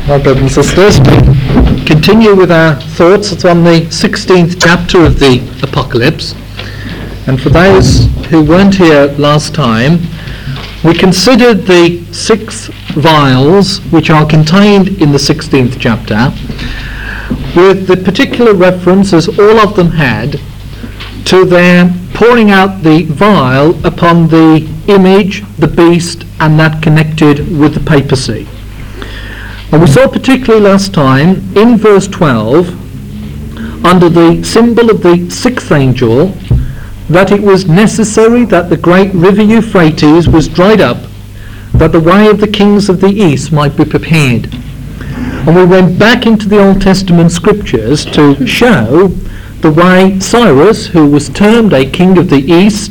My brothers and sisters, we continue with our thoughts. It's on the 16th chapter of the Apocalypse. And for those who weren't here last time, we considered the 6 vials which are contained in the 16th chapter, with the particular reference, as all of them had, to their pouring out the vial upon the image, the beast, and that connected with the papacy. And we saw particularly last time in verse 12, under the symbol of the 6th angel, that it was necessary that the great river Euphrates was dried up, that the way of the kings of the east might be prepared. And we went back into the Old Testament scriptures to show the way Cyrus, who was termed a king of the east,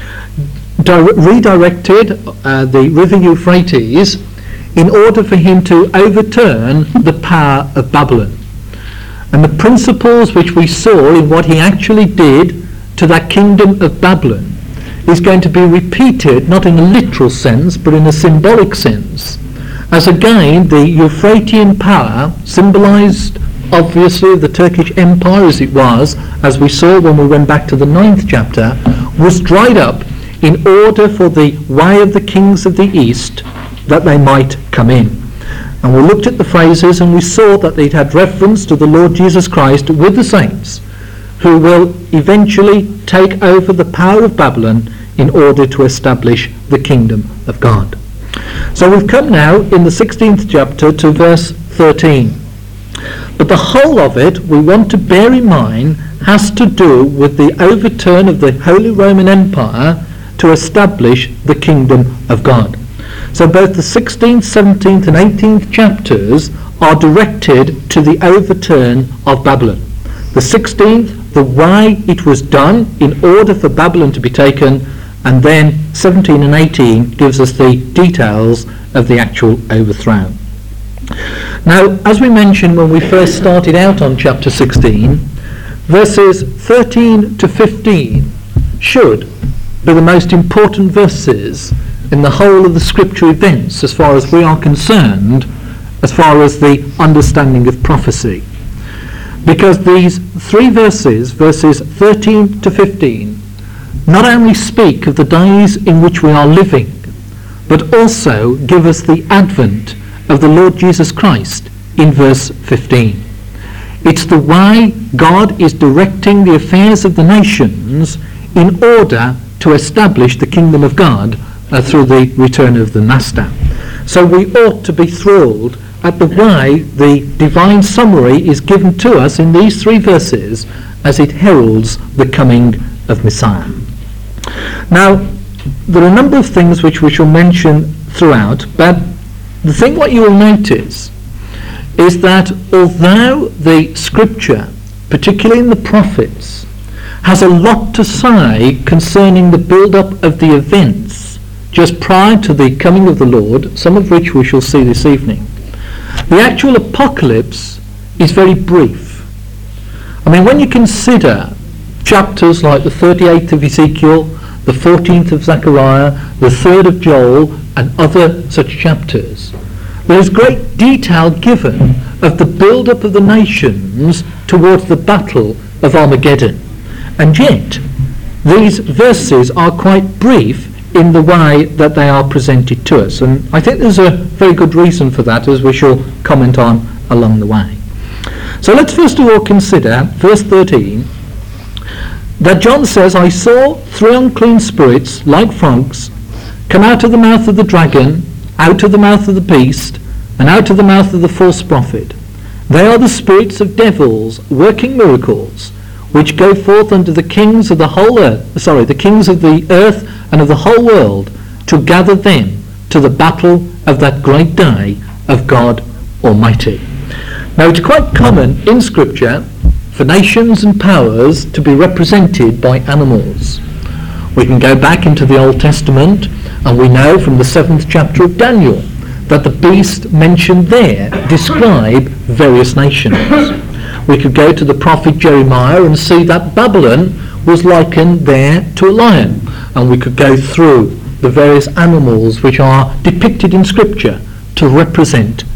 redirected the river Euphrates in order for him to overturn the power of Babylon. And the principles which we saw in what he actually did to that kingdom of Babylon is going to be repeated, not in a literal sense, but in a symbolic sense, as again the Euphratean power, symbolized obviously the Turkish Empire as it was, as we saw when we went back to the 9th chapter, was dried up in order for the way of the kings of the east that they might come in. And we looked at the phrases and we saw that it had reference to the Lord Jesus Christ with the saints, who will eventually take over the power of Babylon in order to establish the kingdom of God. So we've come now in the 16th chapter to verse 13. But the whole of it, we want to bear in mind, has to do with the overturn of the Holy Roman Empire to establish the kingdom of God. So both the 16th, 17th and 18th chapters are directed to the overturn of Babylon. The 16th, the way it was done in order for Babylon to be taken, and then 17 and 18 gives us the details of the actual overthrow. Now, as we mentioned when we first started out on chapter 16, verses 13 to 15 should be the most important verses in the whole of the scripture events as far as we are concerned, as far as the understanding of prophecy. Because these 3 verses, verses 13 to 15, not only speak of the days in which we are living, but also give us the advent of the Lord Jesus Christ in verse 15. It's the way God is directing the affairs of the nations in order to establish the kingdom of God through the return of the Master. So we ought to be thrilled at the way the divine summary is given to us in these 3 verses as it heralds the coming of Messiah. Now, there are a number of things which we shall mention throughout, but the thing what you will notice is that although the scripture, particularly in the prophets, has a lot to say concerning the build-up of the events just prior to the coming of the Lord, some of which we shall see this evening, the actual apocalypse is very brief. I mean, when you consider chapters like the 38th of Ezekiel, the 14th of Zechariah, the 3rd of Joel, and other such chapters, there is great detail given of the build-up of the nations towards the battle of Armageddon. And yet, these verses are quite brief in the way that they are presented to us. And I think there's a very good reason for that, as we shall comment on along the way. So let's first of all consider verse 13, that John says, I saw 3 unclean spirits, like frogs, come out of the mouth of the dragon, out of the mouth of the beast, and out of the mouth of the false prophet. They are the spirits of devils, working miracles, which go forth unto the kings of the whole earth, the kings of the earth and of the whole world, to gather them to the battle of that great day of God Almighty. Now, it's quite common in Scripture for nations and powers to be represented by animals. We can go back into the Old Testament, and we know from the 7th chapter of Daniel that the beast mentioned there describe various nations. We could go to the prophet Jeremiah and see that Babylon was likened there to a lion, and we could go through the various animals which are depicted in Scripture to represent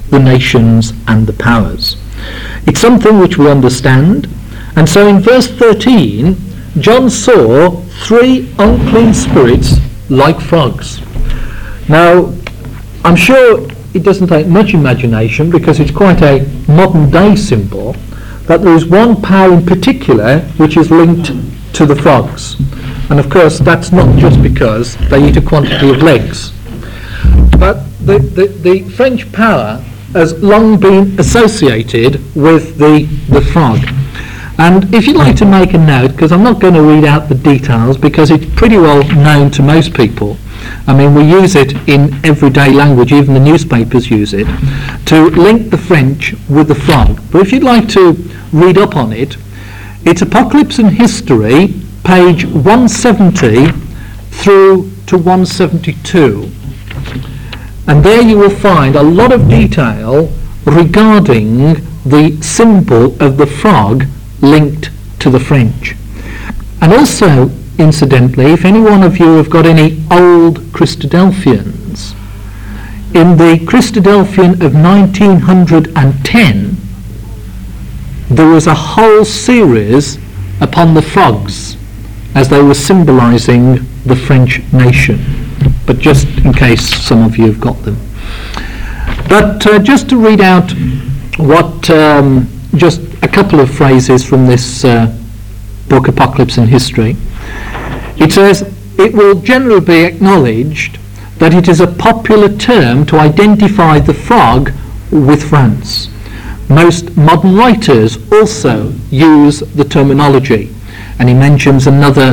the nations and the powers. It's something which we understand, and so in verse 13, John saw 3 unclean spirits like frogs. Now, I'm sure it doesn't take much imagination, because it's quite a modern day symbol, that there is one power in particular which is linked to the frogs. And of course that's not just because they eat a quantity of legs, but the French power has long been associated with the frog. And if you'd like to make a note, because I'm not going to read out the details because it's pretty well known to most people. I mean, we use it in everyday language, even the newspapers use it, to link the French with the frog. But if you'd like to read up on it, it's Apocalypse and History, page 170 through to 172. And there you will find a lot of detail regarding the symbol of the frog linked to the French. And also, incidentally, if any one of you have got any old Christadelphians, in the Christadelphian of 1910, there was a whole series upon the frogs as they were symbolising the French nation. But just in case some of you have got them. But just to read out what, just a couple of phrases from this book, Apocalypse and History. It says, it will generally be acknowledged that it is a popular term to identify the frog with France. Most modern writers also use the terminology, and he mentions another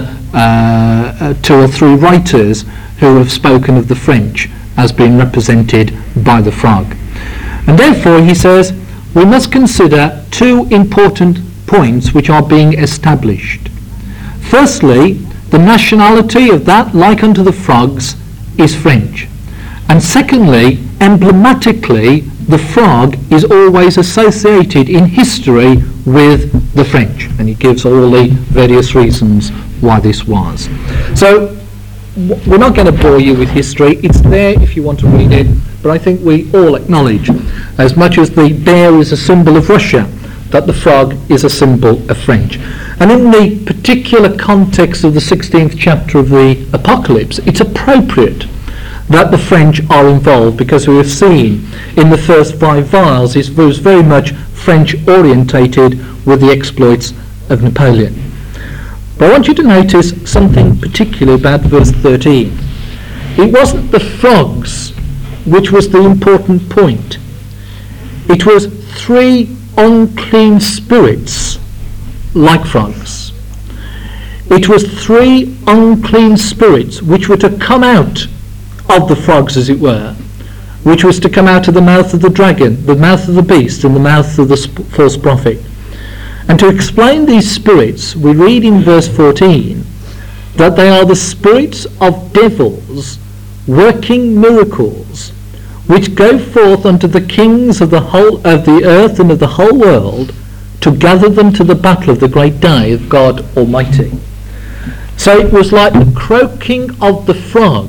2 or 3 writers who have spoken of the French as being represented by the frog. And therefore, he says, we must consider 2 important points which are being established. Firstly, the nationality of that like unto the frogs is French. And secondly, emblematically, the frog is always associated in history with the French. And he gives all the various reasons why this was. So, we're not going to bore you with history. It's there if you want to read it. But I think we all acknowledge, as much as the bear is a symbol of Russia, that the frog is a symbol of French. And in the particular context of the 16th chapter of the Apocalypse, it's appropriate that the French are involved, because we have seen in the first 5 vials it was very much French orientated with the exploits of Napoleon. But I want you to notice something particular about verse 13. It wasn't the frogs which was the important point. It was 3 unclean spirits like frogs. It was 3 unclean spirits which were to come out of the frogs, as it were, which was to come out of the mouth of the dragon, the mouth of the beast, and the mouth of the false prophet. And to explain these spirits, we read in verse 14 that they are the spirits of devils working miracles, which go forth unto the kings of the whole of the earth and of the whole world, to gather them to the battle of the great day of God Almighty. So it was like the croaking of the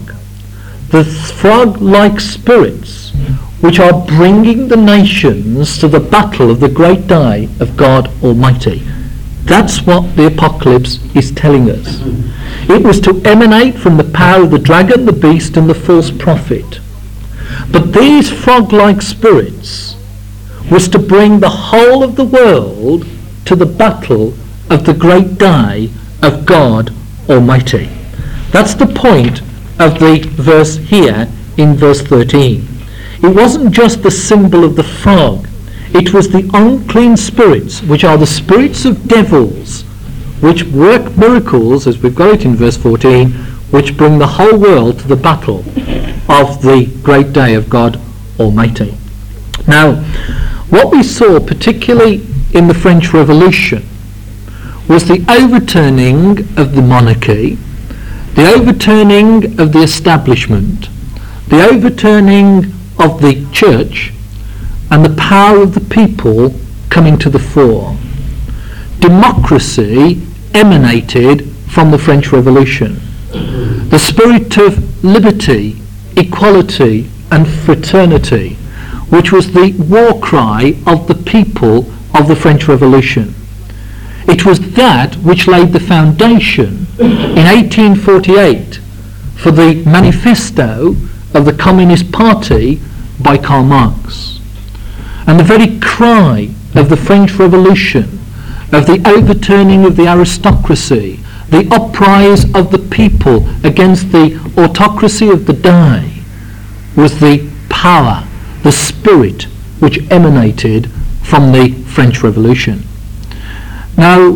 frog-like spirits, which are bringing the nations to the battle of the great day of God Almighty. That's what the Apocalypse is telling us. It was to emanate from the power of the dragon, the beast, and the false prophet. But these frog-like spirits was to bring the whole of the world to the battle of the great day of God Almighty. That's the point of the verse here in verse 13. It wasn't just the symbol of the frog. It was the unclean spirits, which are the spirits of devils, which work miracles, as we've got it in verse 14, which bring the whole world to the battle of the great day of God Almighty. Now, what we saw, particularly in the French Revolution, was the overturning of the monarchy, the overturning of the establishment, the overturning of the church, and the power of the people coming to the fore. Democracy emanated from the French Revolution. The spirit of liberty, equality, and fraternity which was the war cry of the people of the French Revolution. It was that which laid the foundation in 1848 for the manifesto of the Communist Party by Karl Marx. And the very cry of the French Revolution, of the overturning of the aristocracy, the uprise of the people against the autocracy of the day, was the power, the spirit which emanated from the French Revolution. Now,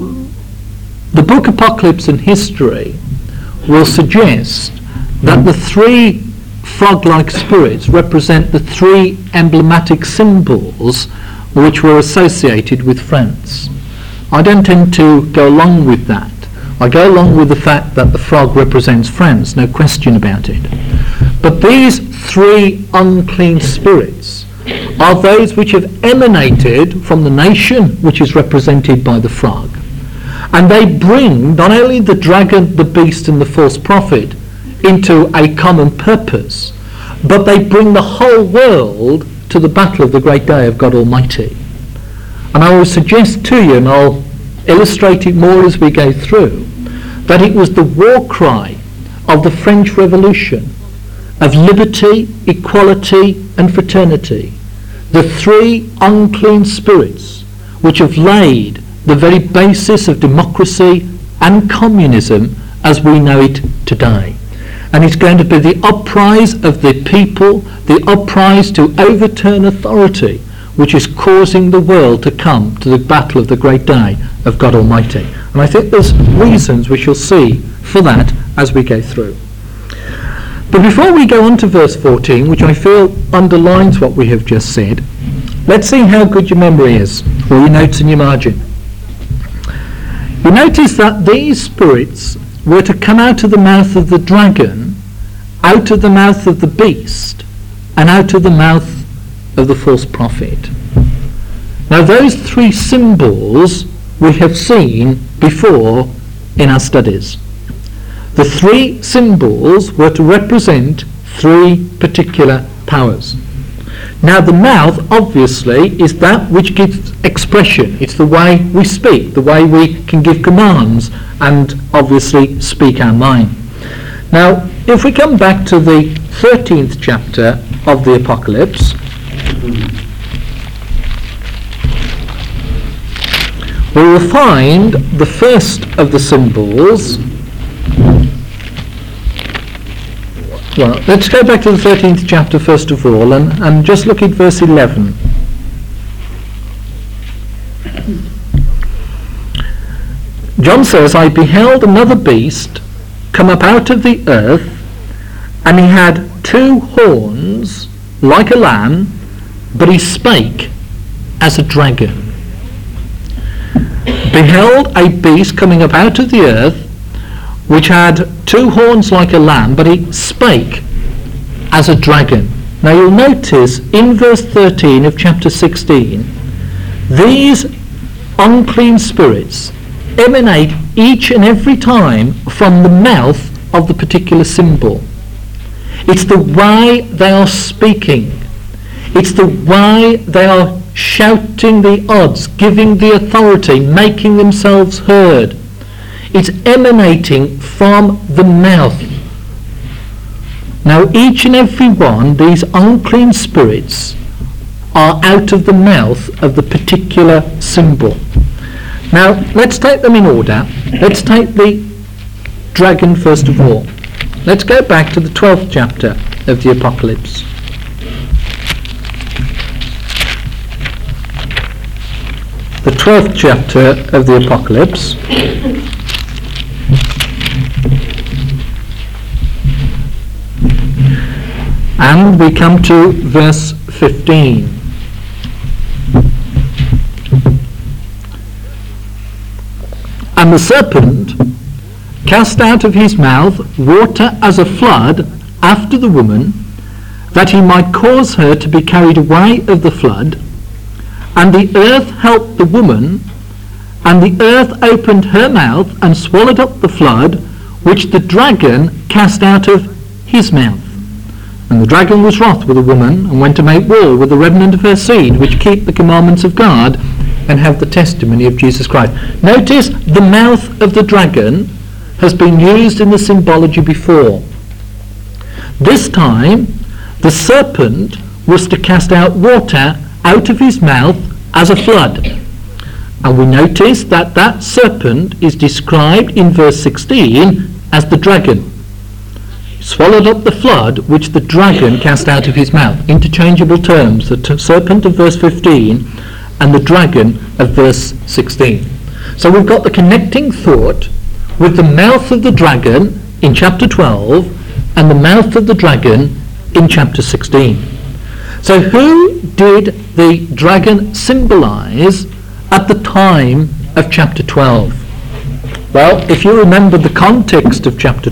the book Apocalypse and History will suggest that the three frog-like spirits represent the three emblematic symbols which were associated with France. I don't tend to go along with that. I go along with the fact that the frog represents France, no question about it. But these three unclean spirits are those which have emanated from the nation which is represented by the frog. And they bring not only the dragon, the beast and the false prophet into a common purpose, but they bring the whole world to the battle of the great day of God Almighty. And I will suggest to you, and I'll illustrate it more as we go through, that it was the war cry of the French Revolution of liberty, equality and fraternity, the three unclean spirits which have laid the very basis of democracy and communism as we know it today. And it's going to be the uprise of the people, the uprise to overturn authority, which is causing the world to come to the battle of the great day of God Almighty. And I think there's reasons we shall see for that as we go through. But before we go on to verse 14, which I feel underlines what we have just said, let's see how good your memory is, or your notes in your margin. You notice that these spirits were to come out of the mouth of the dragon, out of the mouth of the beast, and out of the mouth of the false prophet. Now those three symbols we have seen before in our studies. The three symbols were to represent three particular powers. Now the mouth obviously is that which gives expression. It's the way we speak, the way we can give commands and obviously speak our mind. Now if we come back to the 13th chapter of the Apocalypse, we will find the first of the symbols. Well, let's go back to the 13th chapter first of all and just look at verse 11. John says, I beheld another beast come up out of the earth, and he had two horns like a lamb, but he spake as a dragon. Beheld a beast coming up out of the earth, which had two horns like a lamb, but he spake as a dragon. Now you'll notice in verse 13 of chapter 16, these unclean spirits emanate each and every time from the mouth of the particular symbol. It's the way they are speaking. It's the way they are shouting the odds, giving the authority, making themselves heard. It's emanating from the mouth. Now each and every one, these unclean spirits, are out of the mouth of the particular symbol. Now let's take them in order. Let's take the dragon first of all. Let's go back to the 12th chapter of the Apocalypse. The 12th chapter of the Apocalypse. And we come to verse 15. And the serpent cast out of his mouth water as a flood after the woman, that he might cause her to be carried away of the flood. And the earth helped the woman, and the earth opened her mouth and swallowed up the flood, which the dragon cast out of his mouth. And the dragon was wroth with the woman, and went to make war with the remnant of her seed, which keep the commandments of God, and have the testimony of Jesus Christ. Notice the mouth of the dragon has been used in the symbology before. This time, the serpent was to cast out water out of his mouth as a flood. And we notice that that serpent is described in verse 16 as the dragon. He swallowed up the flood which the dragon cast out of his mouth. Interchangeable terms, the serpent of verse 15 and the dragon of verse 16. So we've got the connecting thought with the mouth of the dragon in chapter 12 and the mouth of the dragon in chapter 16. So who did the dragon symbolize at the time of chapter 12? Well, if you remember the context of chapter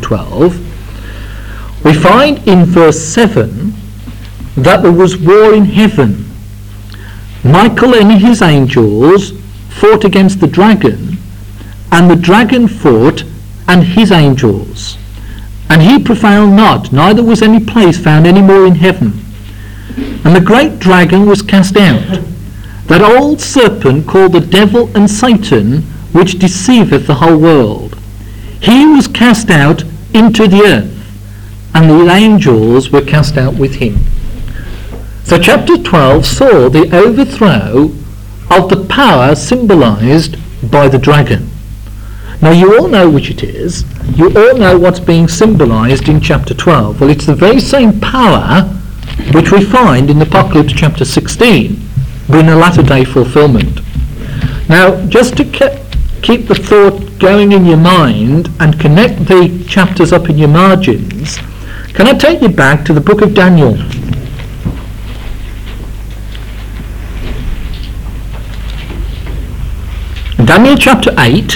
12, we find in verse 7 that there was war in heaven. Michael and his angels fought against the dragon, and the dragon fought and his angels. And he prevailed not, neither was any place found any more in heaven. And the great dragon was cast out, that old serpent called the devil and Satan, which deceiveth the whole world. He was cast out into the earth, and the angels were cast out with him. So chapter 12 saw the overthrow of the power symbolized by the dragon. Now you all know which it is. You all know what's being symbolized in chapter 12. Well, it's the very same power which we find in Apocalypse chapter 16, but in a latter day fulfillment. Now, just to keep the thought going in your mind and connect the chapters up in your margins, can I take you back to the book of Daniel? Daniel chapter 8,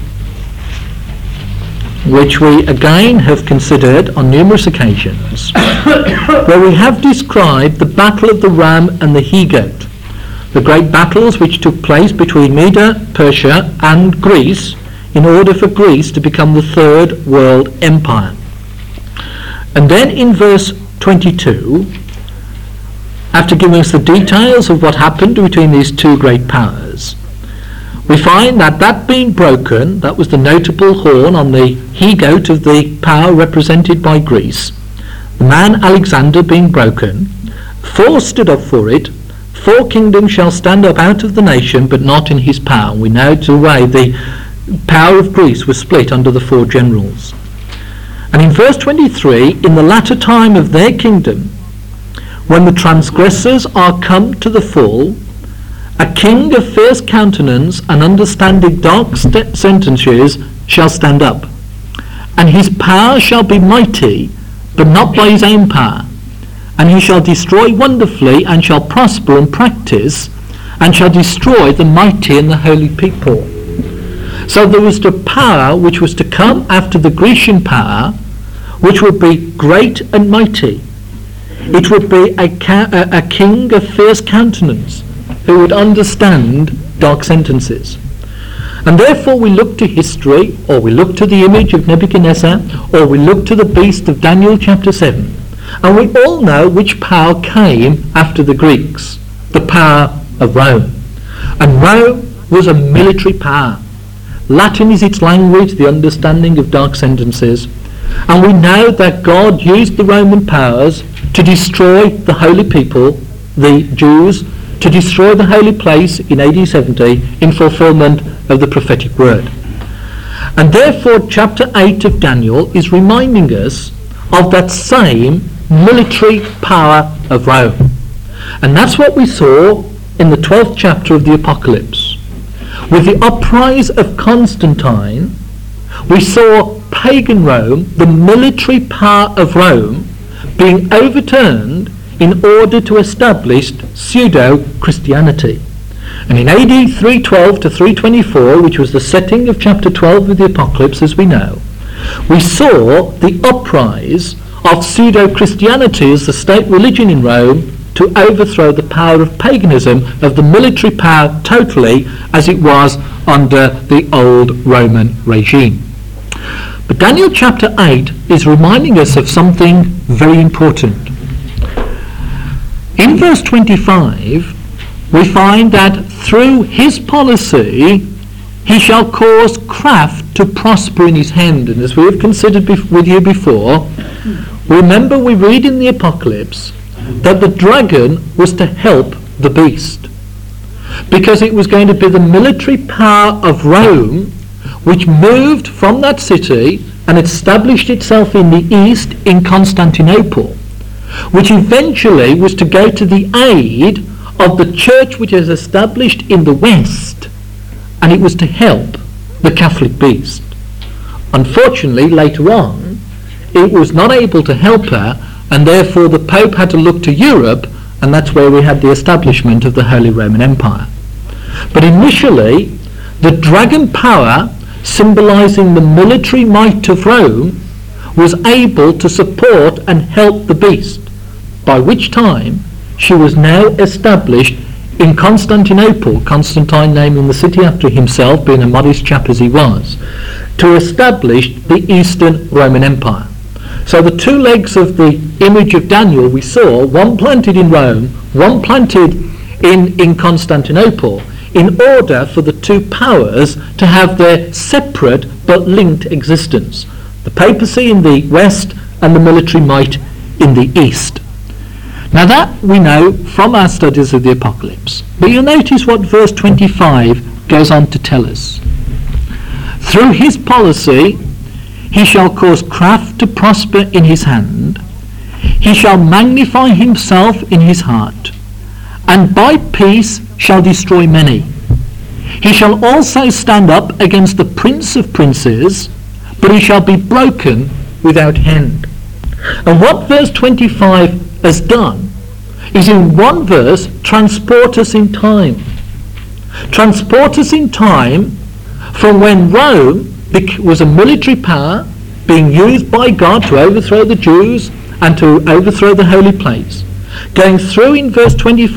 which we again have considered on numerous occasions, where we have described the battle of the ram and the he-goat, the great battles which took place between Media, Persia and Greece in order for Greece to become the third world empire. And then in verse 22, after giving us the details of what happened between these two great powers, we find that being broken, that was the notable horn on the he-goat of the power represented by Greece, the man Alexander being broken, 4 stood up for it, 4 kingdoms shall stand up out of the nation, but not in his power. We know the way the power of Greece was split under the 4 generals. And in verse 23, in the latter time of their kingdom, when the transgressors are come to the full, a king of fierce countenance and understanding dark sentences shall stand up, and his power shall be mighty, but not by his own power. And he shall destroy wonderfully, and shall prosper and practice, and shall destroy the mighty and the holy people. So there was the power which was to come after the Grecian power, which would be great and mighty. It would be a king of fierce countenance, who would understand dark sentences. And therefore we look to history, or we look to the image of Nebuchadnezzar, or we look to the beast of Daniel chapter 7, and we all know which power came after the Greeks, the power of Rome. And Rome was a military power. Latin is its language, the understanding of dark sentences, and we know that God used the Roman powers to destroy the holy people, the Jews, to destroy the holy place in AD 70 in fulfillment of the prophetic word. And therefore chapter 8 of Daniel is reminding us of that same military power of Rome. And that's what we saw in the 12th chapter of the Apocalypse. With the uprise of Constantine, we saw pagan Rome, the military power of Rome, being overturned in order to establish pseudo-Christianity. And in AD 312 to 324, which was the setting of chapter 12 of the Apocalypse, as we know, we saw the uprise of pseudo-Christianity as the state religion in Rome to overthrow the power of paganism, of the military power totally, as it was under the old Roman regime. But Daniel chapter 8 is reminding us of something very important. In verse 25, we find that through his policy, he shall cause craft to prosper in his hand. And as we have considered with you before, remember we read in the Apocalypse that the dragon was to help the beast, because it was going to be the military power of Rome which moved from that city and established itself in the east in Constantinople, which eventually was to go to the aid of the church which is established in the west, and it was to help the Catholic beast. Unfortunately, later on, it was not able to help her, and therefore the Pope had to look to Europe, and that's where we had the establishment of the Holy Roman Empire. But initially, the dragon power, symbolizing the military might of Rome, was able to support and help the beast, by which time she was now established in Constantinople, Constantine naming the city after himself, being a modest chap as he was, to establish the Eastern Roman Empire. So the two legs of the image of Daniel we saw, one planted in Rome, one planted in Constantinople, in order for the two powers to have their separate but linked existence. The papacy in the west and the military might in the east. Now that we know from our studies of the Apocalypse. But you'll notice what verse 25 goes on to tell us. Through his policy he shall cause craft to prosper in his hand. He shall magnify himself in his heart, and by peace shall destroy many. He shall also stand up against the prince of princes, but he shall be broken without end. And what verse 25 has done is in one verse transport us in time. Transport us in time from when Rome was a military power being used by God to overthrow the Jews and to overthrow the holy place. Going through in verse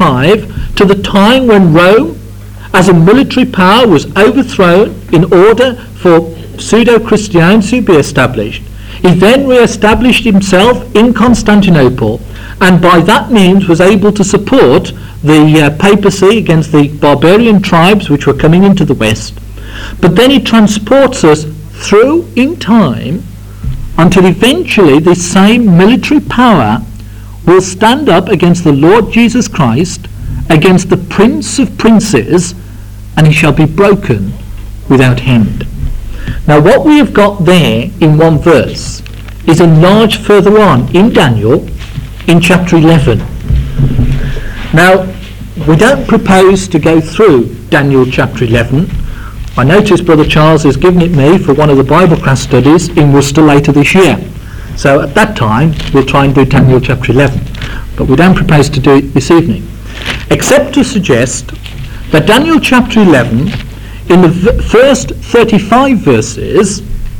25 to the time when Rome as a military power was overthrown in order for pseudo-Christianity to be established. He then re-established himself in Constantinople, and by that means was able to support the papacy against the barbarian tribes which were coming into the west. But then he transports us through in time until eventually the same military power will stand up against the Lord Jesus Christ, against the Prince of Princes, and he shall be broken without end. Now what we have got there in one verse is enlarged further on in Daniel in chapter 11. Now we don't propose to go through Daniel chapter 11. I notice Brother Charles has given it me for one of the Bible class studies in Worcester later this year. So at that time we'll try and do Daniel chapter 11. But we don't propose to do it this evening, except to suggest that Daniel chapter 11, in the first 35 verses,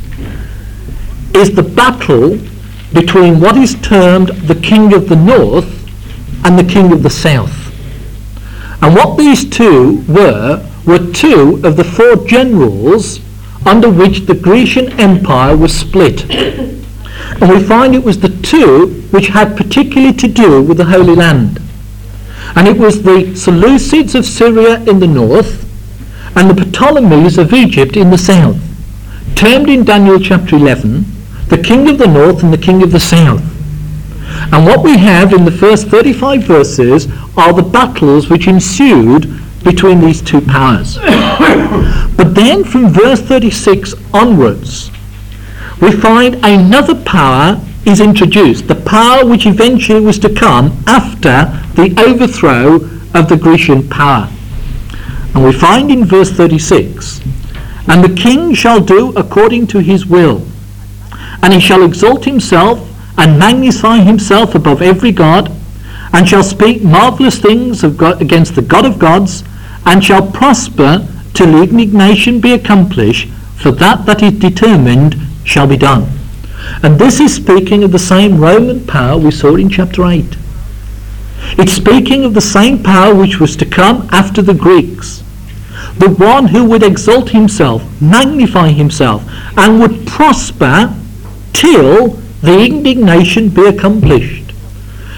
is the battle between what is termed the king of the north and the king of the south. And what these two were two of the four generals under which the Grecian Empire was split. And we find it was the two which had particularly to do with the Holy Land. And it was the Seleucids of Syria in the north and the Ptolemies of Egypt in the south, termed in Daniel chapter 11 the king of the north and the king of the south. And what we have in the first 35 verses are the battles which ensued between these two powers. But then from verse 36 onwards, we find another power is introduced, the power which eventually was to come after the overthrow of the Grecian power. And we find in verse 36, and the king shall do according to his will, and he shall exalt himself and magnify himself above every god, and shall speak marvellous things of God, against the God of gods, and shall prosper till indignation be accomplished, for that is determined shall be done. And this is speaking of the same Roman power we saw in chapter 8. It's speaking of the same power which was to come after the Greeks. The one who would exalt himself, magnify himself, and would prosper till the indignation be accomplished.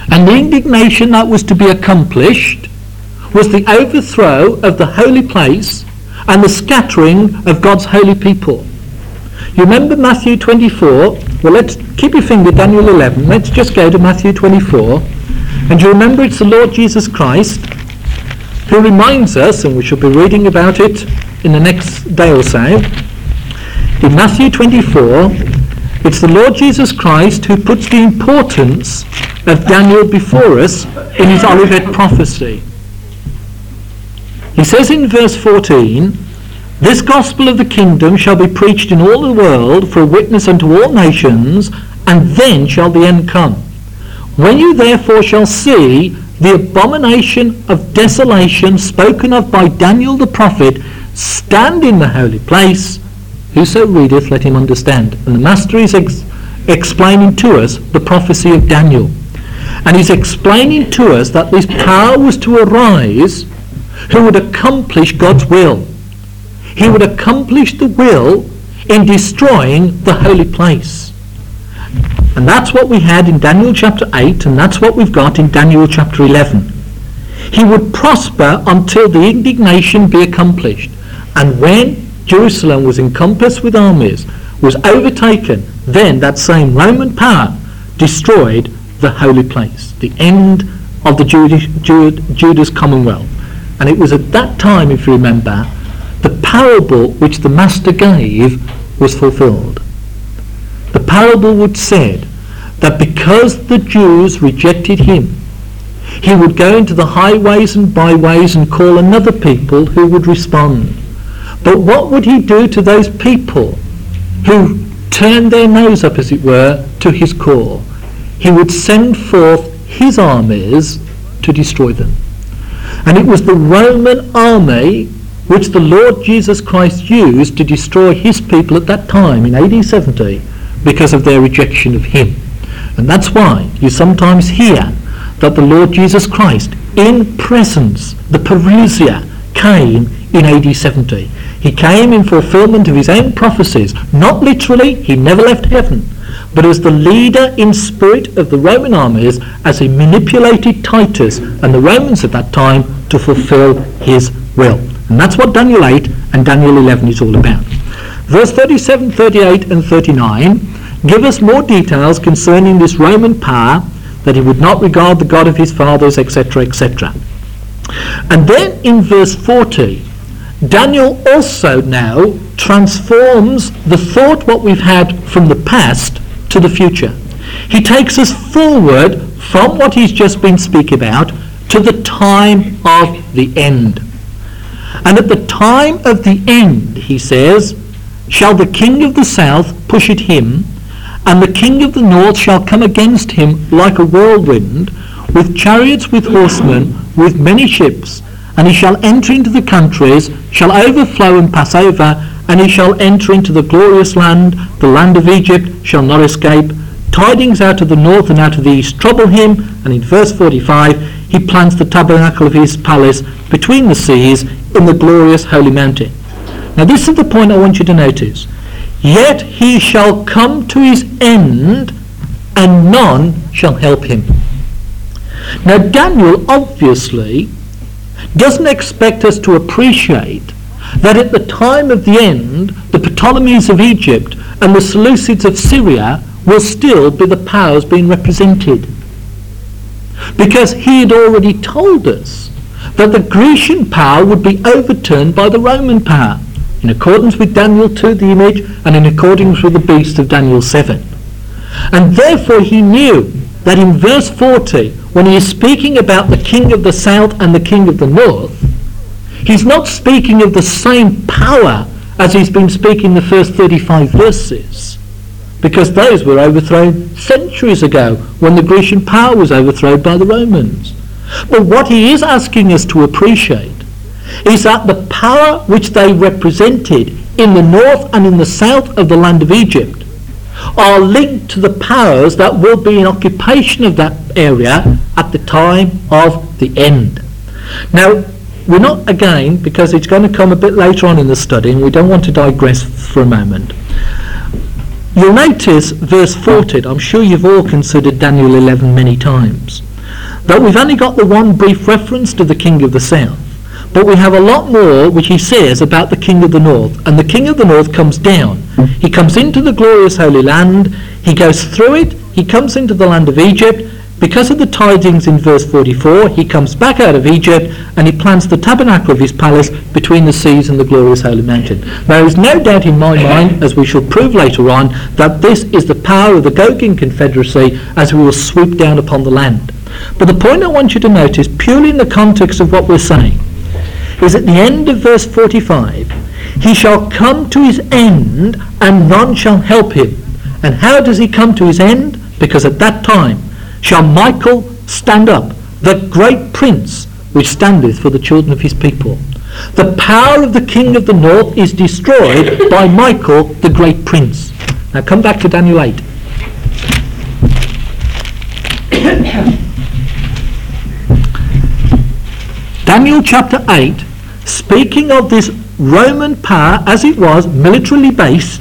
And the indignation that was to be accomplished was the overthrow of the holy place and the scattering of God's holy people. You remember Matthew 24? Well, let's keep your finger Daniel 11. Let's just go to Matthew 24. And you remember it's the Lord Jesus Christ who reminds us, and we shall be reading about it in the next day or so. In Matthew 24, it's the Lord Jesus Christ who puts the importance of Daniel before us in his Olivet prophecy. He says in verse 14, "This gospel of the kingdom shall be preached in all the world for a witness unto all nations, and then shall the end come. When you therefore shall see the abomination of desolation spoken of by Daniel the prophet stand in the holy place, whoso readeth, let him understand." And the Master is explaining to us the prophecy of Daniel. And he's explaining to us that this power was to arise who would accomplish God's will. He would accomplish the will in destroying the holy place. And that's what we had in Daniel chapter 8, and that's what we've got in Daniel chapter 11. He would prosper until the indignation be accomplished. And when Jerusalem was encompassed with armies, was overtaken, then that same Roman power destroyed the holy place, the end of the Judah's commonwealth. And it was at that time, if you remember, the parable which the Master gave was fulfilled. The parable would said that because the Jews rejected him, he would go into the highways and byways and call another people who would respond. But what would he do to those people who turned their nose up, as it were, to his call? He would send forth his armies to destroy them. And it was the Roman army which the Lord Jesus Christ used to destroy his people at that time in AD 70 because of their rejection of him. And that's why you sometimes hear that the Lord Jesus Christ in presence, the Parousia, came in AD 70. He came in fulfillment of his own prophecies. Not literally, he never left heaven, but as the leader in spirit of the Roman armies, as he manipulated Titus and the Romans at that time to fulfill his will. And that's what Daniel 8 and Daniel 11 is all about. Verse 37, 38 and 39 give us more details concerning this Roman power, that he would not regard the God of his fathers, etc., etc. And then in verse 40, Daniel also now transforms the thought what we've had from the past to the future. He takes us forward from what he's just been speaking about to the time of the end. And at the time of the end, he says, shall the king of the south push at him, and the king of the north shall come against him like a whirlwind, with chariots, with horsemen, with many ships, and he shall enter into the countries, shall overflow and pass over, and he shall enter into the glorious land. The land of Egypt shall not escape. Tidings out of the north and out of the east trouble him. And in verse 45, he plants the tabernacle of his palace between the seas in the glorious holy mountain. Now this is the point I want you to notice. Yet he shall come to his end, and none shall help him. Now Daniel obviously doesn't expect us to appreciate that at the time of the end, the Ptolemies of Egypt and the Seleucids of Syria will still be the powers being represented. Because he had already told us that the Grecian power would be overturned by the Roman power, in accordance with Daniel 2, the image, and in accordance with the beast of Daniel 7. And therefore he knew that in verse 40, when he is speaking about the king of the south and the king of the north, he's not speaking of the same power as he's been speaking the first 35 verses, because those were overthrown centuries ago when the Grecian power was overthrown by the Romans. But what he is asking us to appreciate is that the power which they represented in the north and in the south of the land of Egypt are linked to the powers that will be in occupation of that area at the time of the end. Now, we're not, again, because it's going to come a bit later on in the study, and we don't want to digress for a moment. You'll notice verse 40. I'm sure you've all considered Daniel 11 many times. that we've only got the one brief reference to the king of the south, but we have a lot more which he says about the king of the north. And the king of the north comes down. He comes into the glorious Holy Land. He goes through it. He comes into the land of Egypt. Because of the tidings in verse 44, he comes back out of Egypt and he plants the tabernacle of his palace between the seas and the glorious holy mountain. There is no doubt in my mind, as we shall prove later on, that this is the power of the Gogin Confederacy as we will swoop down upon the land. But the point I want you to notice, purely in the context of what we're saying, is at the end of verse 45, he shall come to his end and none shall help him. And how does he come to his end? Because at that time shall Michael stand up, the great prince which standeth for the children of his people. The power of the king of the north is destroyed by Michael, the great prince. Now come back to Daniel 8. Daniel chapter 8, speaking of this Roman power as it was militarily based,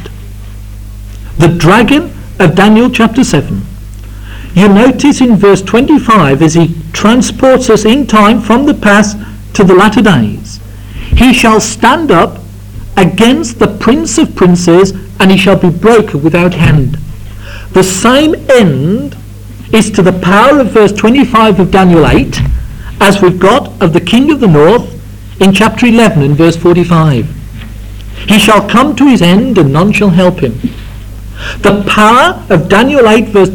the dragon of Daniel chapter 7. You notice in verse 25, as he transports us in time from the past to the latter days, he shall stand up against the prince of princes, and he shall be broken without hand. The same end is to the power of verse 25 of Daniel 8, as we've got of the king of the north in chapter 11 and verse 45. He shall come to his end, and none shall help him. The power of Daniel 8 verse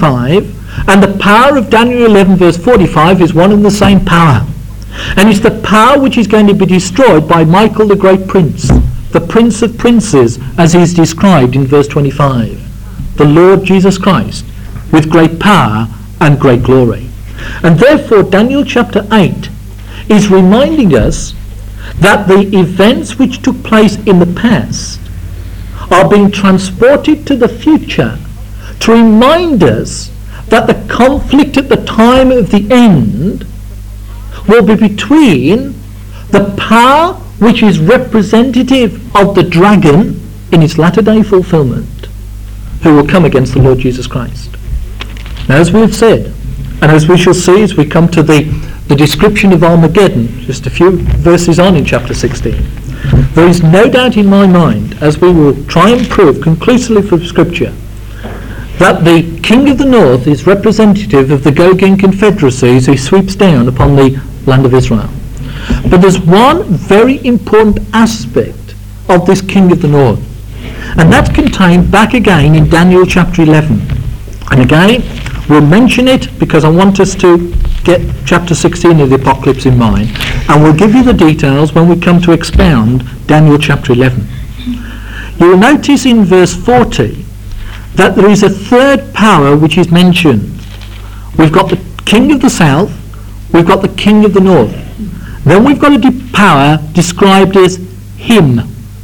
25 and the power of Daniel 11 verse 45 is one and the same power. And it's the power which is going to be destroyed by Michael the great prince, the prince of princes, as he is described in verse 25. The Lord Jesus Christ, with great power and great glory. And therefore Daniel chapter 8 is reminding us that the events which took place in the past are being transported to the future to remind us that the conflict at the time of the end will be between the power which is representative of the dragon in its latter day fulfillment, who will come against the Lord Jesus Christ. Now, as we have said, and as we shall see as we come to the description of Armageddon, just a few verses on in chapter 16, there is no doubt in my mind, as we will try and prove conclusively from Scripture, that the king of the north is representative of the Gogin Confederacy as he sweeps down upon the land of Israel. But there's one very important aspect of this king of the north, and that's contained back again in Daniel chapter 11. And again, we'll mention it because I want us to get chapter 16 of the Apocalypse in mind, and we'll give you the details when we come to expound Daniel chapter 11. You will notice in verse 40 that there is a third power which is mentioned. We've got the king of the south, we've got the king of the north. Then we've got a power described as him.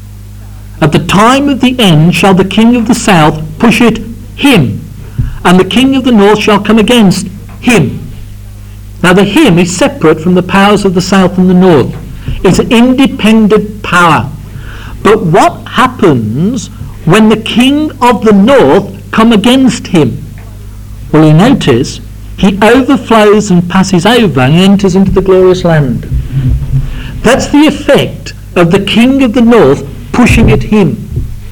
At the time of the end shall the king of the south push it him, and the king of the north shall come against him. Now the him is separate from the powers of the south and the north. It's an independent power. But what happens when the king of the north come against him? Well, you notice he overflows and passes over and enters into the glorious land. That's the effect of the king of the north pushing at him.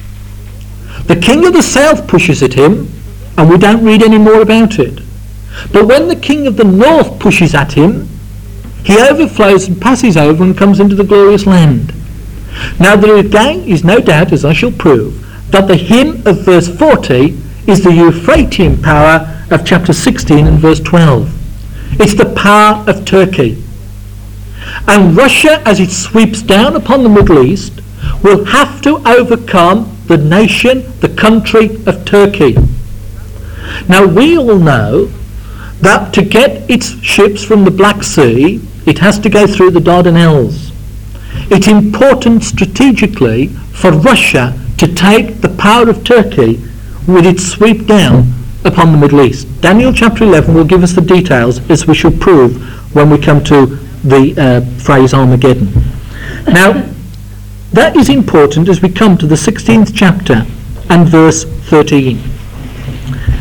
The king of the south pushes at him, and we don't read any more about it. But when the king of the north pushes at him, he overflows and passes over and comes into the glorious land. Now there again is no doubt, as I shall prove, that the him of verse 40 is the Euphratean power of chapter 16 and verse 12. It's the power of Turkey. And Russia, as it sweeps down upon the Middle East, will have to overcome the nation, the country of Turkey. Now we all know that to get its ships from the Black Sea, it has to go through the Dardanelles. It's important strategically for Russia to take the power of Turkey with its sweep down upon the Middle East. Daniel chapter 11 will give us the details, as we shall prove when we come to the phrase Armageddon. Now, that is important as we come to the 16th chapter and verse 13.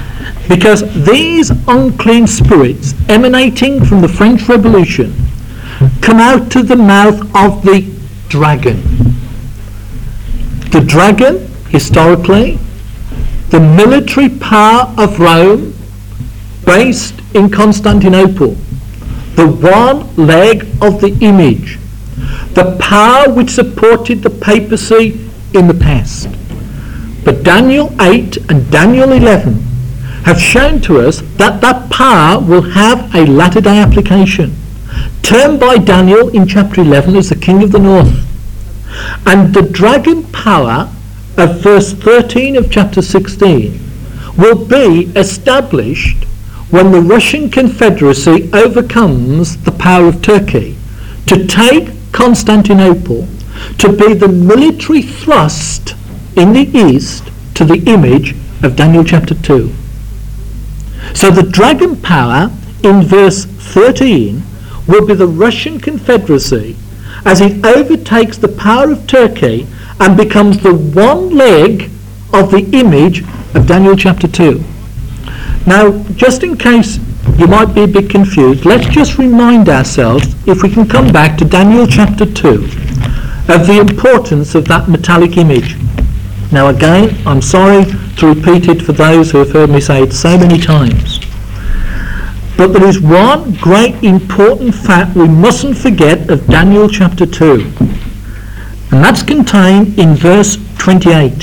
Because these unclean spirits emanating from the French Revolution come out of the mouth of the dragon. The dragon, historically, the military power of Rome, based in Constantinople, the one leg of the image, the power which supported the papacy in the past. But Daniel 8 and Daniel 11 have shown to us that that power will have a latter-day application, termed by Daniel in chapter 11 as the king of the north. And the dragon power of verse 13 of chapter 16 will be established when the Russian Confederacy overcomes the power of Turkey to take Constantinople, to be the military thrust in the east to the image of Daniel chapter 2. So the dragon power in verse 13 will be the Russian Confederacy as it overtakes the power of Turkey and becomes the one leg of the image of Daniel chapter 2. Now, just in case you might be a bit confused, let's just remind ourselves, if we can come back to Daniel chapter 2, of the importance of that metallic image. Now again, I'm sorry to repeat it for those who have heard me say it so many times, but there is one great important fact we mustn't forget of Daniel chapter 2, and that's contained in verse 28.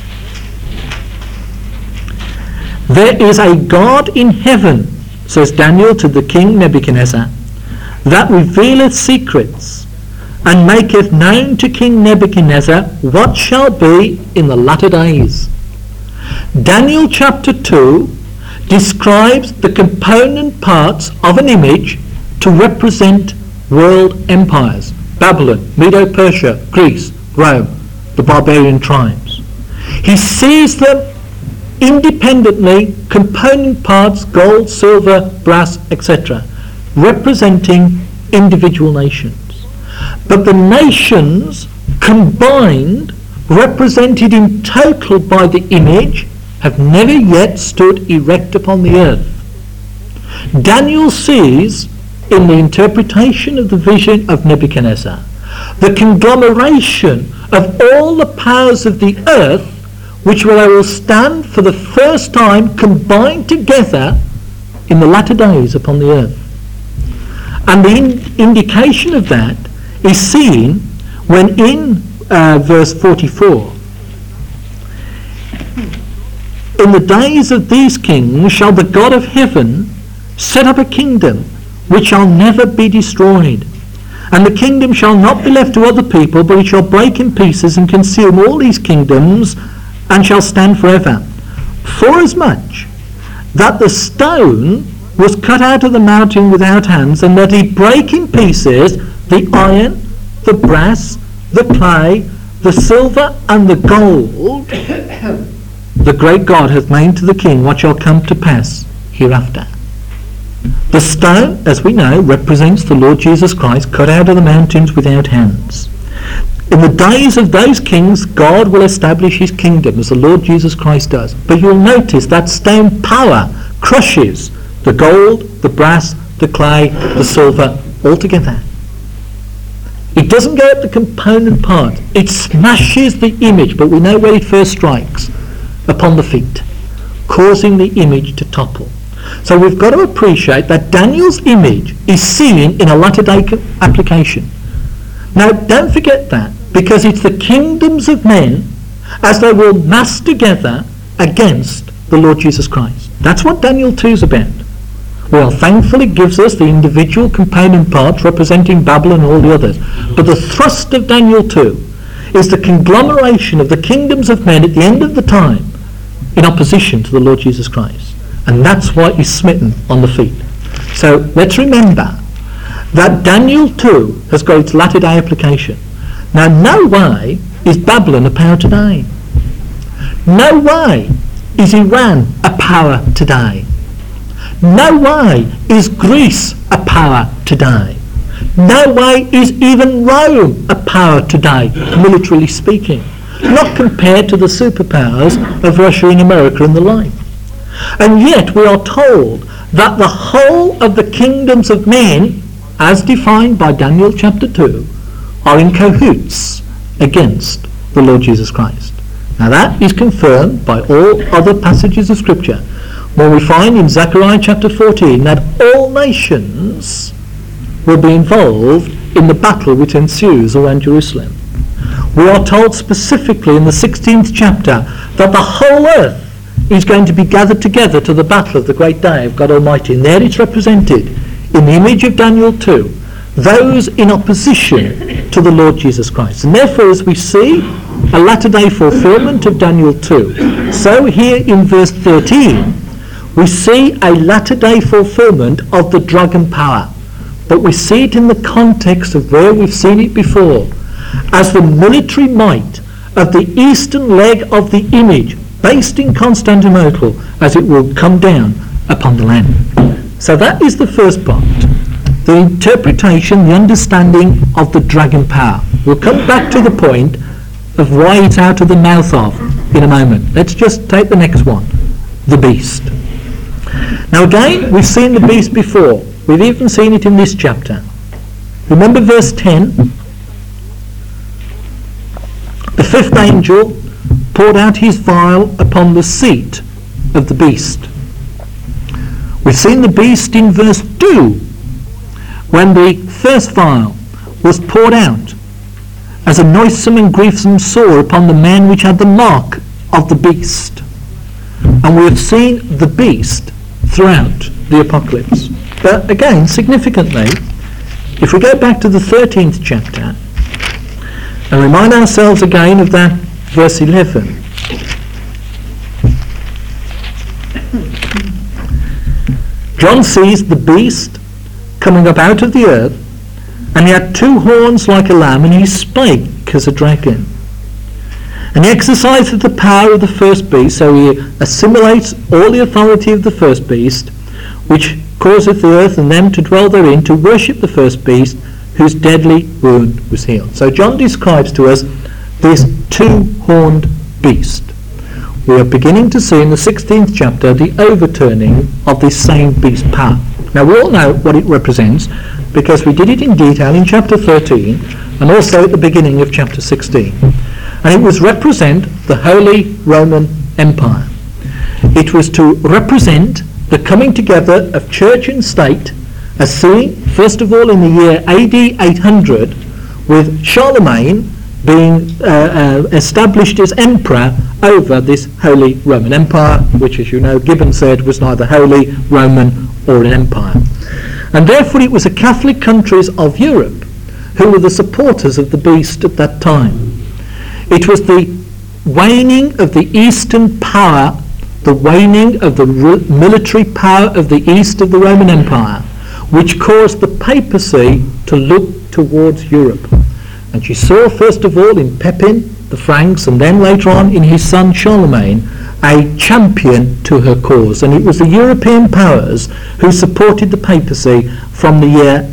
There is a God in heaven, says Daniel to the king Nebuchadnezzar, that revealeth secrets, and maketh known to King Nebuchadnezzar what shall be in the latter days. Daniel chapter 2 describes the component parts of an image to represent world empires: Babylon, Medo-Persia, Greece, Rome, the barbarian tribes. He sees them independently, component parts, gold, silver, brass, etc., representing individual nations. But the nations combined, represented in total by the image, have never yet stood erect upon the earth. Daniel sees, in the interpretation of the vision of Nebuchadnezzar, the conglomeration of all the powers of the earth, which they will stand for the first time combined together in the latter days upon the earth. And the indication of that is seen when in verse 44, in the days of these kings shall the God of heaven set up a kingdom which shall never be destroyed, and the kingdom shall not be left to other people, but it shall break in pieces and consume all these kingdoms, and shall stand forever. Forasmuch that the stone was cut out of the mountain without hands, and that he brake in pieces the iron, the brass, the clay, the silver, and the gold, the great God hath made to the king what shall come to pass hereafter. The stone, as we know, represents the Lord Jesus Christ, cut out of the mountains without hands. In the days of those kings, God will establish his kingdom, as the Lord Jesus Christ does. But you'll notice that stone power crushes the gold, the brass, the clay, the silver, all together. It doesn't go at the component part. It smashes the image, but we know where it first strikes, upon the feet, causing the image to topple. So we've got to appreciate that Daniel's image is seen in a latter-day application. Now, don't forget that, because it's the kingdoms of men as they will mass together against the Lord Jesus Christ. That's what Daniel 2 is about. Well, thankfully it gives us the individual component parts representing Babylon and all the others. But the thrust of Daniel 2 is the conglomeration of the kingdoms of men at the end of the time in opposition to the Lord Jesus Christ. And that's why he's smitten on the feet. So let's remember that Daniel 2 has got its latter-day application. Now, no way is Babylon a power today. No way is Iran a power today. No way is Greece a power today. No way is even Rome a power today, militarily speaking, not compared to the superpowers of Russia and America and the like. And yet we are told that the whole of the kingdoms of men, as defined by Daniel chapter 2, are in cahoots against the Lord Jesus Christ. Now that is confirmed by all other passages of Scripture, where we find in Zechariah chapter 14 that all nations will be involved in the battle which ensues around Jerusalem. We are told specifically in the 16th chapter that the whole earth is going to be gathered together to the battle of the great day of God Almighty. And there it's represented in the image of Daniel 2, those in opposition to the Lord Jesus Christ. And therefore, as we see a latter-day fulfillment of Daniel 2, so here in verse 13, we see a latter-day fulfillment of the dragon power. But we see it in the context of where we've seen it before, as the military might of the eastern leg of the image, based in Constantinople, as it will come down upon the land. So that is the first part, the interpretation, the understanding of the dragon power. We'll come back to the point of why it's out of the mouth of in a moment. Let's just take the next one, the beast. Now again, we've seen the beast before. We've even seen it in this chapter. Remember verse 10? The fifth angel poured out his vial upon the seat of the beast. We've seen the beast in verse 2, when the first vial was poured out as a noisome and grievous sore upon the man which had the mark of the beast. And we have seen the beast throughout the apocalypse. But again, significantly, if we go back to the 13th chapter and remind ourselves again of that verse 11, John sees the beast coming up out of the earth, and he had two horns like a lamb, and he spake as a dragon. And he exercises the power of the first beast, so he assimilates all the authority of the first beast, which causeth the earth and them to dwell therein to worship the first beast, whose deadly wound was healed. So John describes to us this two-horned beast. We are beginning to see in the 16th chapter the overturning of this same beast power. Now we all know what it represents, because we did it in detail in chapter 13 and also at the beginning of chapter 16. And it was represent the Holy Roman Empire. It was to represent the coming together of church and state, as seen first of all in the year AD 800, with Charlemagne being established as emperor over this Holy Roman Empire, which, as you know, Gibbon said was neither holy, Roman or an empire. And therefore it was the Catholic countries of Europe who were the supporters of the beast at that time. It was the waning of the eastern power, the waning of the military power of the east of the Roman Empire, which caused the papacy to look towards Europe. And she saw first of all in Pepin, the Franks, and then later on in his son Charlemagne, a champion to her cause. And it was the European powers who supported the papacy from the year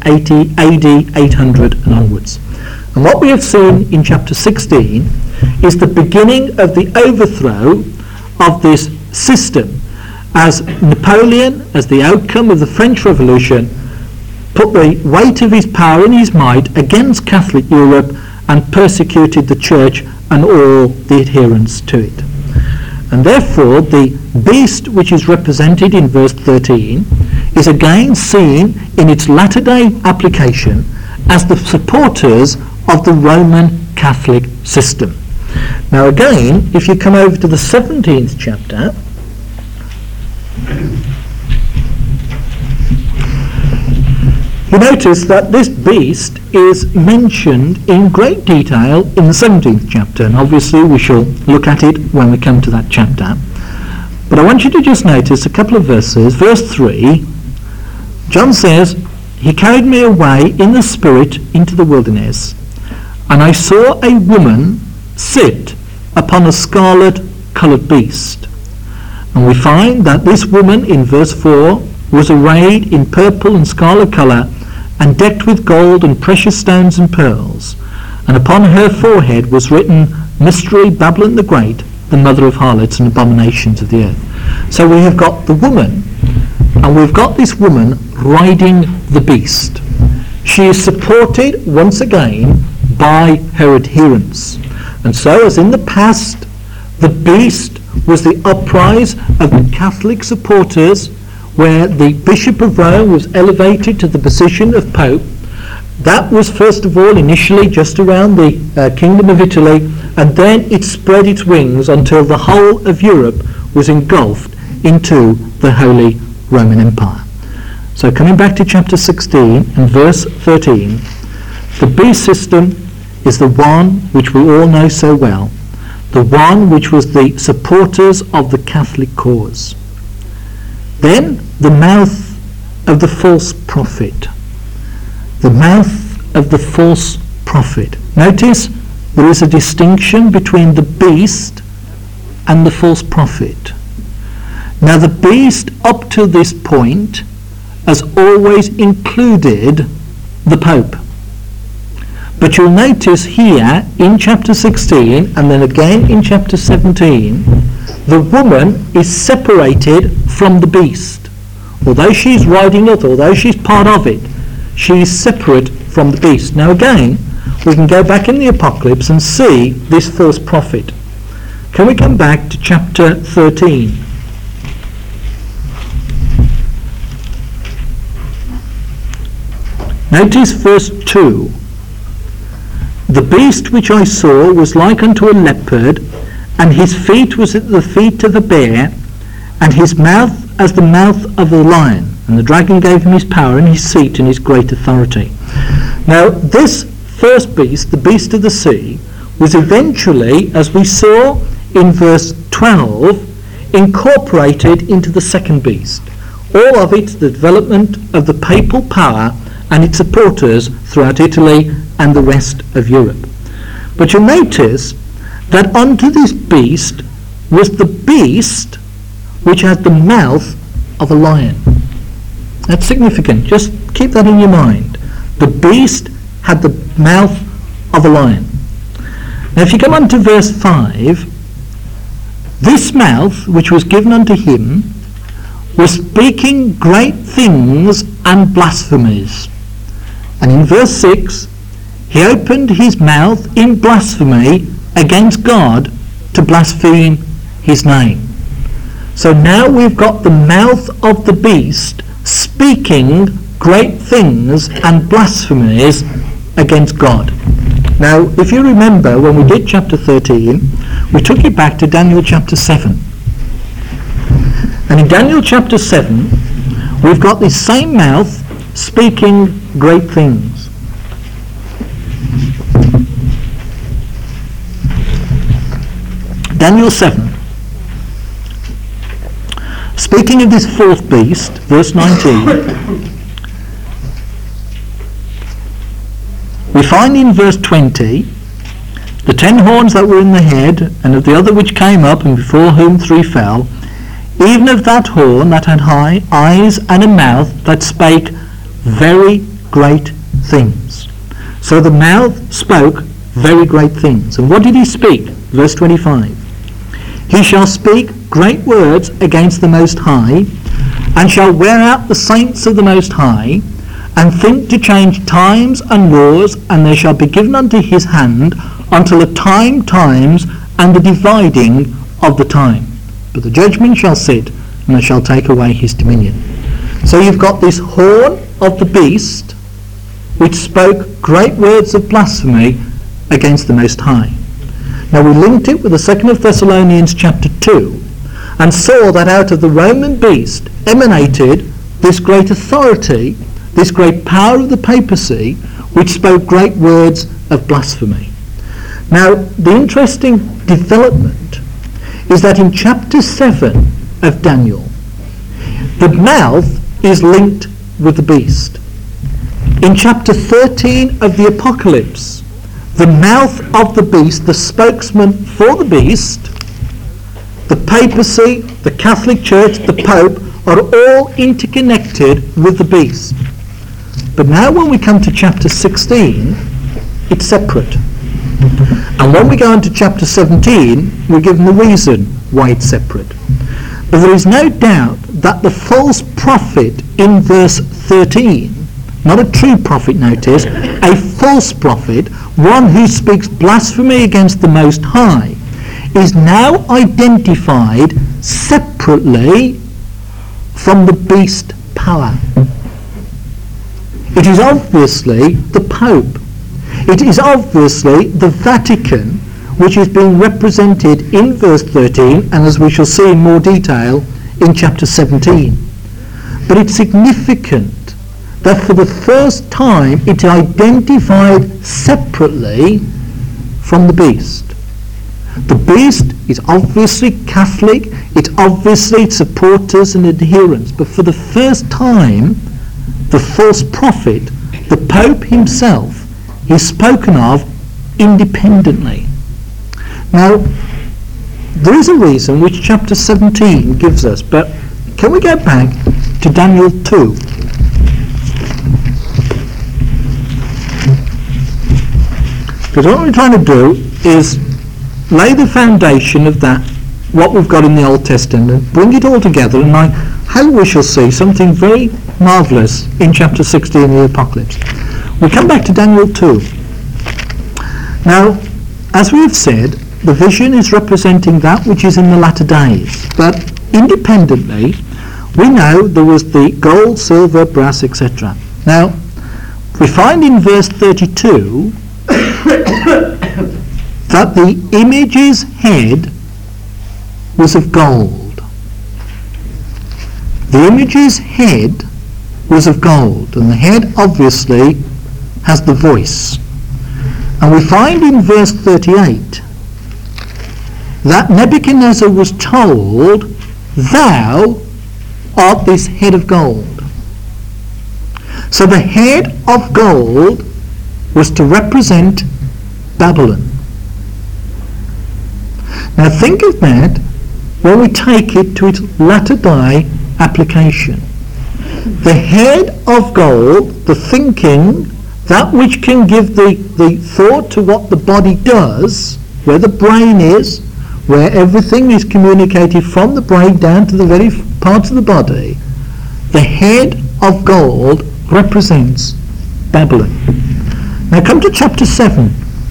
AD 800 and onwards. And what we have seen in chapter 16 is the beginning of the overthrow of this system, as Napoleon, as the outcome of the French Revolution, put the weight of his power and his might against Catholic Europe and persecuted the church and all the adherents to it. And therefore the beast which is represented in verse 13 is again seen in its latter-day application as the supporters of the Roman Catholic system. Now again, if you come over to the 17th chapter, you notice that this beast is mentioned in great detail in the 17th chapter, and obviously we shall look at it when we come to that chapter. But I want you to just notice a couple of verses. Verse 3, John says, "He carried me away in the spirit into the wilderness, and I saw a woman sit upon a scarlet-coloured beast." And we find that this woman in verse 4 was arrayed in purple and scarlet colour, and decked with gold and precious stones and pearls. And upon her forehead was written, "Mystery, Babylon the Great, the mother of harlots and abominations of the earth." So we have got the woman, and we've got this woman riding the beast. She is supported once again by her adherents. And so, as in the past, the beast was the uprise of the Catholic supporters, where the Bishop of Rome was elevated to the position of Pope. That was first of all initially just around the Kingdom of Italy, and then it spread its wings until the whole of Europe was engulfed into the Holy Roman Empire. So coming back to chapter 16 and verse 13, the beast system is the one which we all know so well, the one which was the supporters of the Catholic cause. Then the mouth of the false prophet. The mouth of the false prophet. Notice there is a distinction between the beast and the false prophet. Now the beast up to this point has always included the Pope. But you'll notice here in chapter 16 and then again in chapter 17, the woman is separated from the beast. Although she's riding it, although she's part of it, she is separate from the beast. Now again, we can go back in the Apocalypse and see this false prophet. Can we come back to chapter 13? Notice verse 2. The beast which I saw was like unto a leopard, and his feet was at the feet of a bear, and his mouth as the mouth of a lion. And the dragon gave him his power and his seat and his great authority. Now this first beast, the beast of the sea, was eventually, as we saw in verse 12, incorporated into the second beast. All of it, the development of the papal power and its supporters throughout Italy and the rest of Europe. But you'll notice that unto this beast was the beast which had the mouth of a lion. That's significant. Just keep that in your mind. The beast had the mouth of a lion. Now if you come on to verse 5, this mouth which was given unto him was speaking great things and blasphemies. And in verse 6, he opened his mouth in blasphemy against God to blaspheme his name. So now we've got the mouth of the beast speaking great things and blasphemies against God. Now, if you remember, when we did chapter 13, we took it back to Daniel chapter 7. And in Daniel chapter 7, we've got this same mouth speaking great things. Daniel 7. Speaking of this fourth beast, verse 19, we find in verse 20, the 10 horns that were in the head, and of the other which came up, and before whom 3 fell, even of that horn that had eyes and a mouth that spake very great things. So the mouth spoke very great things. And what did he speak? Verse 25. He shall speak great words against the Most High, and shall wear out the saints of the Most High, and think to change times and laws, and they shall be given unto his hand until the times, and the dividing of the time. But the judgment shall sit, and they shall take away his dominion. So you've got this horn of the beast, which spoke great words of blasphemy against the Most High. Now we linked it with the 2nd of Thessalonians chapter 2, and saw that out of the Roman beast emanated this great authority, this great power of the papacy, which spoke great words of blasphemy. Now the interesting development is that in chapter 7 of Daniel, the mouth is linked with the beast. In chapter 13 of the Apocalypse, the mouth of the beast, the spokesman for the beast, the papacy, the Catholic Church, the Pope, are all interconnected with the beast. But now when we come to chapter 16, it's separate. And when we go into chapter 17, we're given the reason why it's separate. But there is no doubt that the false prophet in verse 13, not a true prophet, notice, a false prophet, one who speaks blasphemy against the Most High, is now identified separately from the beast power. It is obviously the Pope. It is obviously the Vatican, which is being represented in verse 13, and as we shall see in more detail in chapter 17. But it's significant that for the first time it is identified separately from the beast. The beast is obviously Catholic, it's obviously its supporters and adherents, but for the first time the false prophet, the Pope himself, is spoken of independently. Now, there is a reason which chapter 17 gives us, but can we go back to Daniel 2? Because what we're trying to do is lay the foundation of that, what we've got in the Old Testament, and bring it all together, and I hope we shall see something very marvellous in chapter 16 of the Apocalypse. We come back to Daniel 2. Now, as we have said, the vision is representing that which is in the latter days, but independently we know there was the gold, silver, brass, etc. Now we find in verse 32 that the image's head was of gold. The image's head was of gold, and the head obviously has the voice. And we find in verse 38 that Nebuchadnezzar was told, "Thou art this head of gold." So the head of gold was to represent Babylon. Now think of that when we take it to its latter day application. The head of gold, the thinking, that which can give the thought to what the body does, where the brain is, where everything is communicated from the brain down to the very parts of the body, the head of gold represents Babylon. Now come to chapter 7.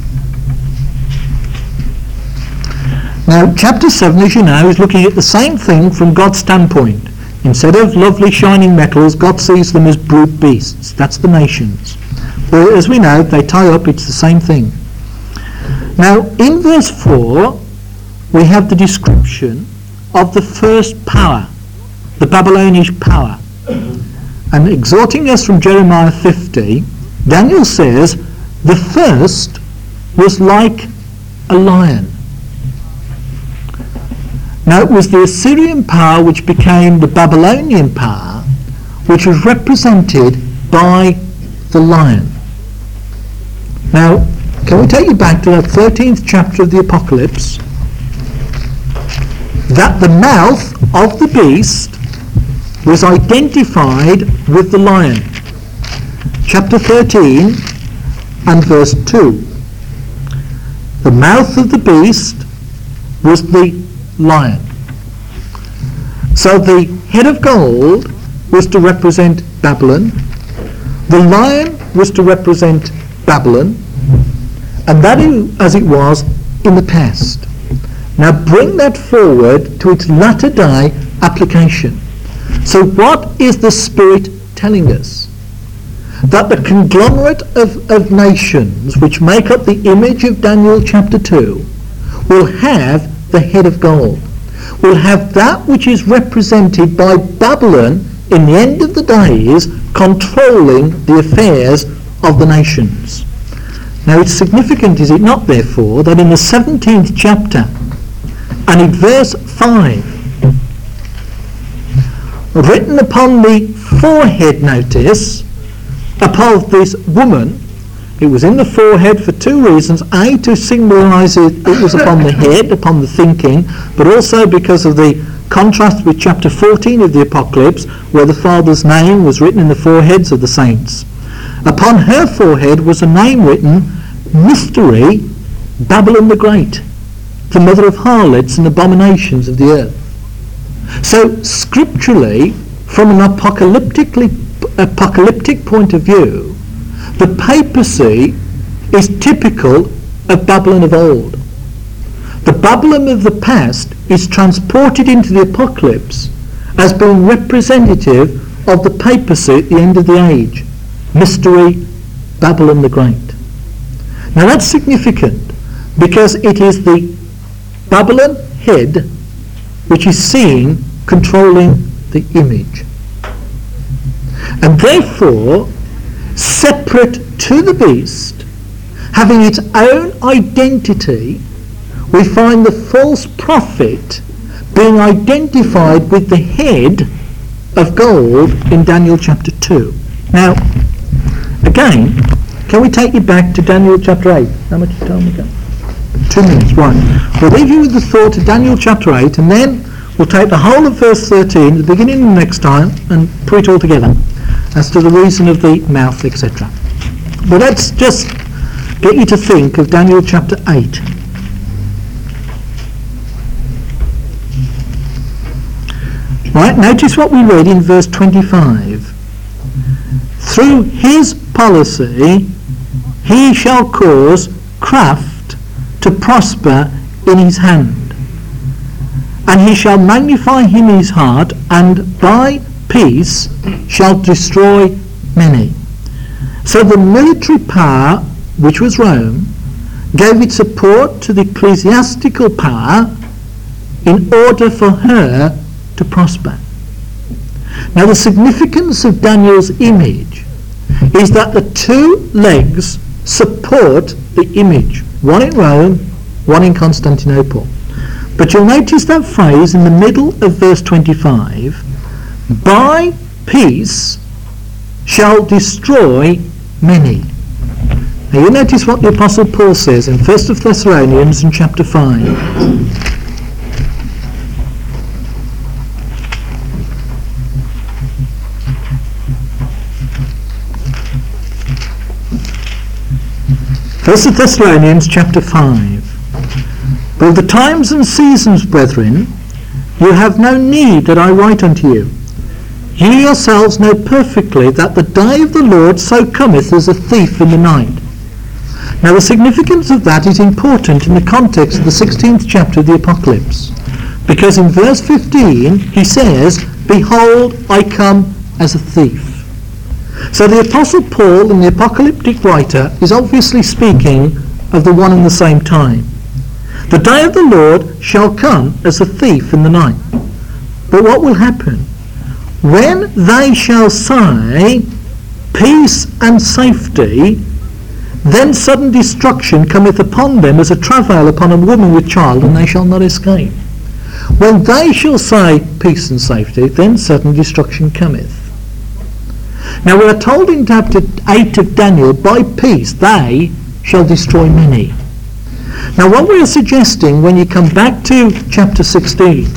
Now chapter 7, as you know, is looking at the same thing from God's standpoint. Instead of lovely shining metals, God sees them as brute beasts. That's the nations. Well, as we know, they tie up, it's the same thing. Now in verse 4 we have the description of the first power, the Babylonish power. And exhorting us from Jeremiah 50, Daniel says, the first was like a lion. Now it was the Assyrian power which became the Babylonian power, which was represented by the lion. Now, can we take you back to that 13th chapter of the Apocalypse? That the mouth of the beast was identified with the lion. Chapter 13 and verse 2. The mouth of the beast was the lion. So the head of gold was to represent Babylon. The lion was to represent Babylon. And that is as it was in the past. Now bring that forward to its latter day application. So what is the Spirit telling us? That the conglomerate of nations which make up the image of Daniel chapter 2 will have the head of gold, will have that which is represented by Babylon in the end of the days controlling the affairs of the nations. Now it's significant, is it not, therefore, that in the 17th chapter and in verse 5, written upon the forehead, notice, upon this woman, it was in the forehead for two reasons: A, to symbolise it was upon the head, upon the thinking, but also because of the contrast with chapter 14 of the Apocalypse, where the Father's name was written in the foreheads of the saints. Upon her forehead was a name written, Mystery, Babylon the Great, the mother of harlots and abominations of the earth. So scripturally, from an apocalyptic point of view, the papacy is typical of Babylon of old. The Babylon of the past is transported into the apocalypse as being representative of the papacy at the end of the age. Mystery Babylon the Great. Now that's significant because it is the Babylon head which is seen controlling the image. And therefore, separate to the beast, having its own identity, we find the false prophet being identified with the head of gold in Daniel chapter 2. Now, again, can we take you back to Daniel chapter 8? How much time we got? 2 minutes, right. We'll leave you with the thought of Daniel chapter 8, and then we'll take the whole of verse 13, the beginning and the next time, and put it all together as to the reason of the mouth, etc. But let's just get you to think of Daniel chapter 8. Right, notice what we read in verse 25. Through his policy he shall cause craft to prosper in his hand, and he shall magnify him in his heart, and by peace shall destroy many. So the military power, which was Rome, gave its support to the ecclesiastical power in order for her to prosper. Now the significance of Daniel's image is that the two legs support the image, one in Rome, one in Constantinople. But you'll notice that phrase in the middle of verse 25, by peace shall destroy many. Now you notice what the Apostle Paul says in 1 Thessalonians in chapter 5. First Thessalonians chapter 5. But of the times and seasons, brethren, you have no need that I write unto you. Ye yourselves know perfectly that the day of the Lord so cometh as a thief in the night. Now the significance of that is important in the context of the 16th chapter of the Apocalypse. Because in verse 15 he says, Behold, I come as a thief. So the Apostle Paul, and the apocalyptic writer, is obviously speaking of the one and the same time. The day of the Lord shall come as a thief in the night. But what will happen? When they shall say, peace and safety, then sudden destruction cometh upon them as a travail upon a woman with child, and they shall not escape. When they shall say, peace and safety, then sudden destruction cometh. Now we are told in chapter 8 of Daniel, by peace they shall destroy many. Now what we are suggesting when you come back to chapter 16,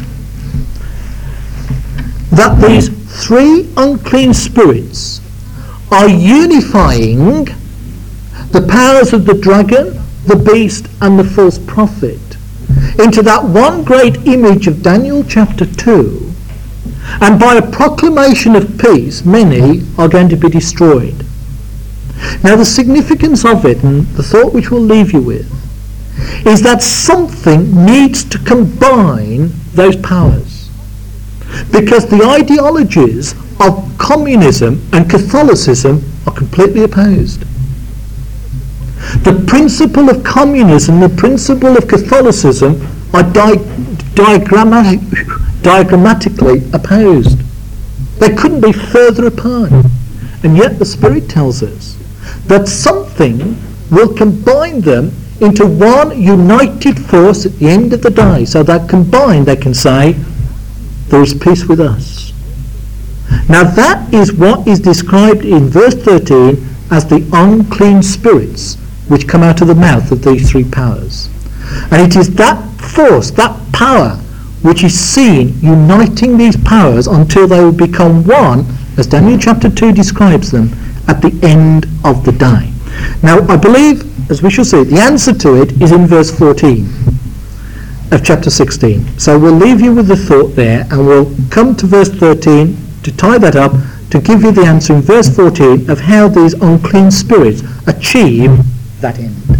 that these three unclean spirits are unifying the powers of the dragon, the beast and the false prophet into that one great image of Daniel chapter 2. And by a proclamation of peace, many are going to be destroyed. Now the significance of it, and the thought which we'll leave you with, is that something needs to combine those powers. Because the ideologies of communism and Catholicism are completely opposed. The principle of communism, the principle of Catholicism are diagrammatically opposed. They couldn't be further apart. And yet the Spirit tells us that something will combine them into one united force at the end of the day, so that combined they can say, there is peace with us. Now that is what is described in verse 13 as the unclean spirits which come out of the mouth of these three powers. And it is that force, that power, which is seen uniting these powers until they will become one, as Daniel chapter 2 describes them, at the end of the day. Now I believe, as we shall see, the answer to it is in verse 14. of chapter 16. So we'll leave you with the thought there, and we'll come to verse 13 to tie that up, to give you the answer in verse 14 of how these unclean spirits achieve that end.